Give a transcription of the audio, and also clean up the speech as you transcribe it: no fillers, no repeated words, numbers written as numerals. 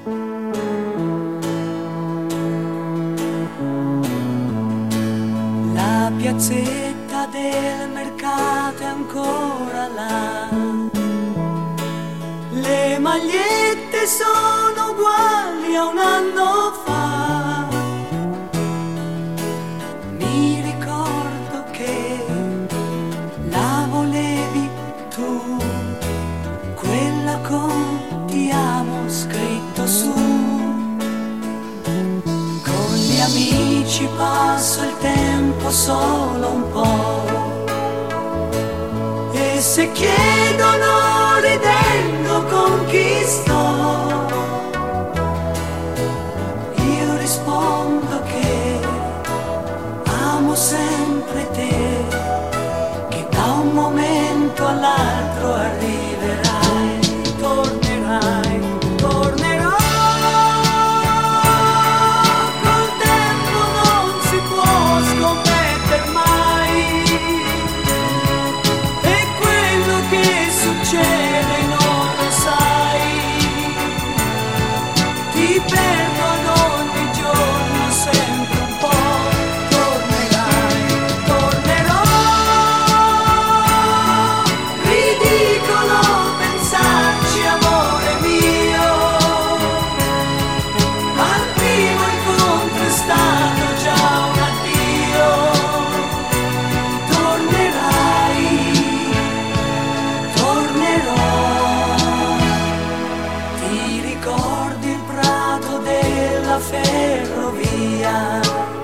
La piazzetta del mercato è ancora là, le magliette sono uguali a un anno fa. Mi ricordo che la volevi tu, quella con ti amo scritto su. Con gli amici passo il tempo solo un po', e se chiedono ridendo con chi sto, io rispondo che amo sempre te, che da un momento all'altro arriverai, tornerai, tornerò. Col tempo non si può scommettere mai, e quello che succede non lo sai. Ti perdo ad ogni giorno sempre un po', tornerai, tornerò. Ridicolo pensarci, amore mio, al primo incontro è stato già un addio. Tornerai, tornerò. Ti ricordi il prato della ferrovia?